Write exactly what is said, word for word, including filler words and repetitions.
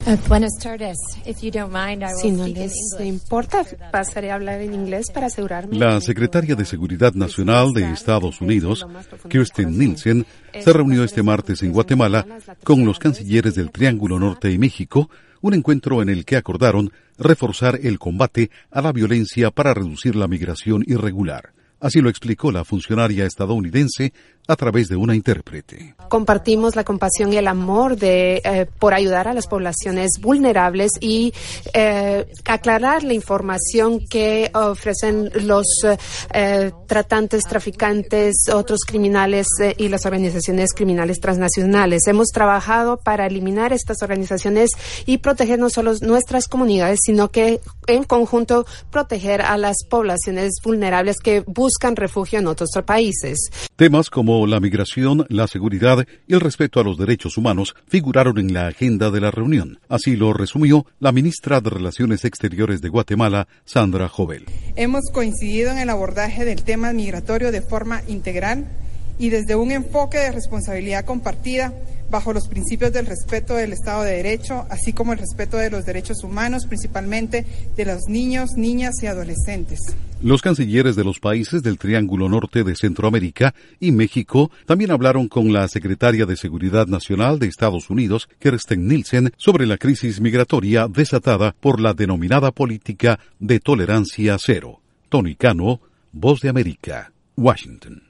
Uh, buenas tardes. If you don't mind, I will Si no speak in les English. importa, pasaré a hablar en inglés para asegurarme. La secretaria de Seguridad Nacional de Estados Unidos, Kirstjen Nielsen, se reunió este martes en Guatemala con los cancilleres del Triángulo Norte y México, un encuentro en el que acordaron reforzar el combate a la violencia para reducir la migración irregular. Así lo explicó la funcionaria estadounidense a través de una intérprete. Compartimos la compasión y el amor de eh, por ayudar a las poblaciones vulnerables y eh, aclarar la información que ofrecen los eh, tratantes, traficantes, otros criminales eh, y las organizaciones criminales transnacionales. Hemos trabajado para eliminar estas organizaciones y proteger no solo nuestras comunidades, sino que en conjunto proteger a las poblaciones vulnerables que buscan refugio en otros países. Temas como la migración, la seguridad y el respeto a los derechos humanos figuraron en la agenda de la reunión. Así lo resumió la ministra de Relaciones Exteriores de Guatemala, Sandra Jovel. Hemos coincidido en el abordaje del tema migratorio de forma integral y desde un enfoque de responsabilidad compartida bajo los principios del respeto del Estado de Derecho, así como el respeto de los derechos humanos, principalmente de los niños, niñas y adolescentes. Los cancilleres de los países del Triángulo Norte de Centroamérica y México también hablaron con la secretaria de Seguridad Nacional de Estados Unidos, Kirstjen Nielsen, sobre la crisis migratoria desatada por la denominada política de tolerancia cero. Tony Cano, Voz de América, Washington.